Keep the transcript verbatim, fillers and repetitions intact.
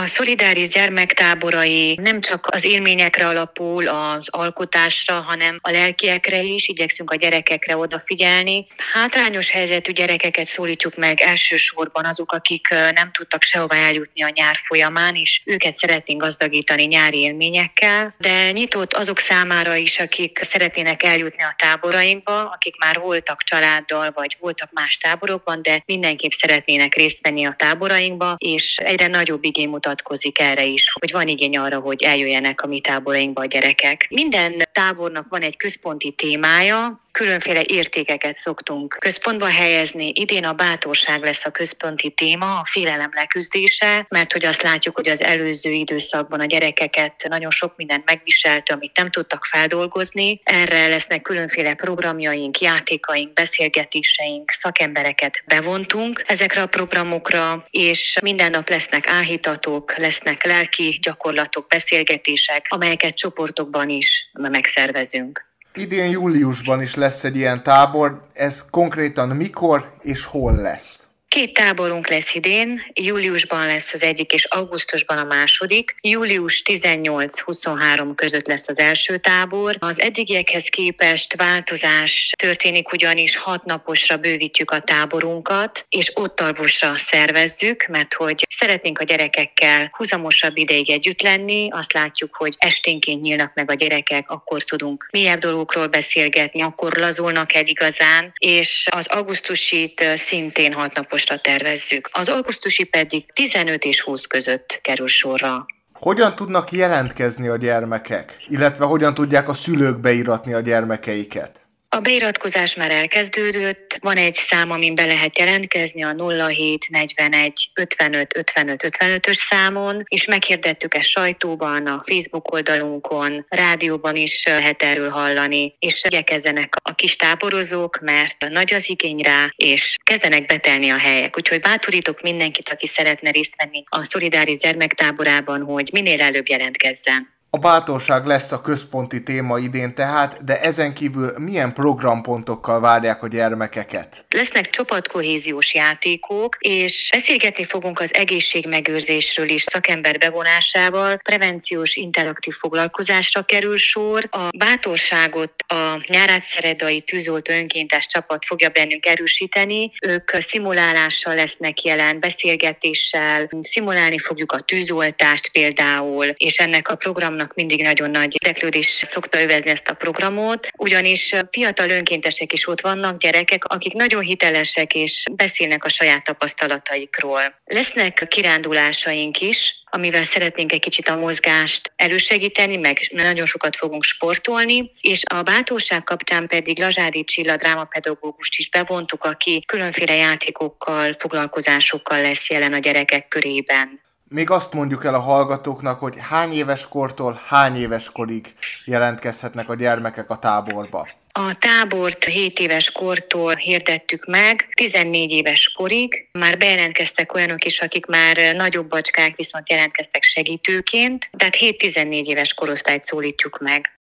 A Szolidáris gyermektáborai nem csak az élményekre alapul, az alkotásra, hanem a lelkiekre is, igyekszünk a gyerekekre odafigyelni. Hátrányos helyzetű gyerekeket szólítjuk meg elsősorban azok, akik nem tudtak sehova eljutni a nyár folyamán, és őket szeretnénk gazdagítani nyári élményekkel, de nyitott azok számára is, akik szeretnének eljutni a táborainkba, akik már voltak családdal, vagy voltak más táborokban, de mindenképp szeretnének részt venni a táborainkba, és egyre nagyobb igény mutatkozik erre is, hogy van igény arra, hogy eljöjjenek a mi táborainkba a gyerekek. Minden tábornak van egy központi témája, különféle értékeket szoktunk központba helyezni. Idén a bátorság lesz a központi téma, a félelem leküzdése, mert hogy azt látjuk, hogy az előző időszakban a gyerekeket nagyon sok mindent megviselt, amit nem tudtak feldolgozni. Erre lesznek különféle programjaink, játékaink, beszélgetéseink, szakembereket bevontunk ezekre a programokra, és minden nap lesznek áhítatók, lesznek lelki gyakorlatok, beszélgetések, amelyeket csoportokban is megszervezünk. Idén júliusban is lesz egy ilyen tábor, ez konkrétan mikor és hol lesz? Két táborunk lesz idén, júliusban lesz az egyik, és augusztusban a második. július tizennyolc-huszonhárom között lesz az első tábor. Az eddigiekhez képest változás történik, ugyanis hat naposra bővítjük a táborunkat, és ott alvosra szervezzük, mert hogy szeretnénk a gyerekekkel húzamosabb ideig együtt lenni. Azt látjuk, hogy esténként nyílnak meg a gyerekek, akkor tudunk mélyebb dolgokról beszélgetni, akkor lazulnak el igazán, és az augusztusit szintén hat napos tervezzük. Az augusztusi pedig tizenöt és húsz között kerül sorra. Hogyan tudnak jelentkezni a gyermekek, illetve hogyan tudják a szülők beiratni a gyermekeiket? A beiratkozás már elkezdődött, van egy szám, amin be lehet jelentkezni, a nulla hét negyvenegy ötvenöt ötvenöt ötvenötös számon, és meghirdettük ezt sajtóban, a Facebook oldalunkon, rádióban is lehet erről hallani, és igyekezzenek a kis táborozók, mert nagy az igény rá, és kezdenek betelni a helyek. Úgyhogy bátorítok mindenkit, aki szeretne részt venni a Szolidáris gyermektáborában, hogy minél előbb jelentkezzen. A bátorság lesz a központi téma idén tehát, de ezen kívül milyen programpontokkal várják a gyermekeket? Lesznek csapatkohéziós játékok, és beszélgetni fogunk az egészségmegőrzésről is szakember bevonásával, prevenciós interaktív foglalkozásra kerül sor. A bátorságot a Nyárátszeredai tűzoltó önkéntes csapat fogja bennünk erősíteni. Ők szimulálással lesznek jelen, beszélgetéssel, szimulálni fogjuk a tűzoltást például, és ennek a programnak mindig nagyon nagy érdeklődés szokta övezni ezt a programot, ugyanis fiatal önkéntesek is ott vannak, gyerekek, akik nagyon hitelesek és beszélnek a saját tapasztalataikról. Lesznek kirándulásaink is, amivel szeretnénk egy kicsit a mozgást elősegíteni, meg nagyon sokat fogunk sportolni, és a bátorság kapcsán pedig Lazsádi Csilla drámapedagógust is bevontuk, aki különféle játékokkal, foglalkozásokkal lesz jelen a gyerekek körében. Még azt mondjuk el a hallgatóknak, hogy hány éves kortól hány éves korig jelentkezhetnek a gyermekek a táborba. A tábort hét éves kortól hirdettük meg, tizennégy éves korig. Már bejelentkeztek olyanok is, akik már nagyobb bacskák, viszont jelentkeztek segítőként, tehát hét-tizennégy éves korosztályt szólítjuk meg.